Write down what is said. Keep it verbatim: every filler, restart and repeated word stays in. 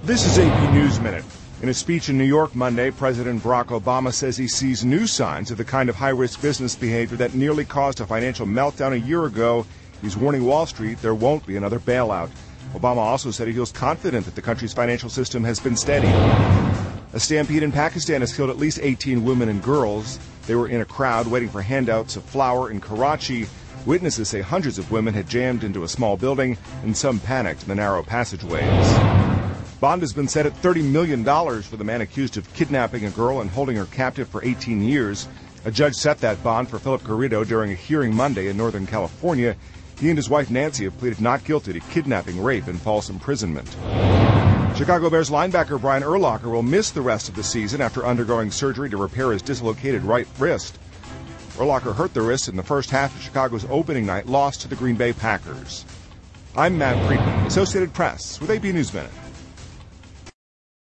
This is A P News Minute. In a speech in New York Monday, President Barack Obama says he sees new signs of the kind of high-risk business behavior that nearly caused a financial meltdown a year ago. He's warning Wall Street there won't be another bailout. Obama also said he feels confident that the country's financial system has been steady. A stampede in Pakistan has killed at least eighteen women and girls. They were in a crowd waiting for handouts of flour in Karachi. Witnesses say hundreds of women had jammed into a small building, and some panicked in the narrow passageways. Bond has been set at thirty million dollars for the man accused of kidnapping a girl and holding her captive for eighteen years. A judge set that bond for Philip Garrido during a hearing Monday in Northern California. He and his wife Nancy have pleaded not guilty to kidnapping, rape, and false imprisonment. Chicago Bears linebacker Brian Urlacher will miss the rest of the season after undergoing surgery to repair his dislocated right wrist. Urlacher hurt the wrist in the first half of Chicago's opening night loss to the Green Bay Packers. I'm Matt Friedman, Associated Press, with A P News Minute.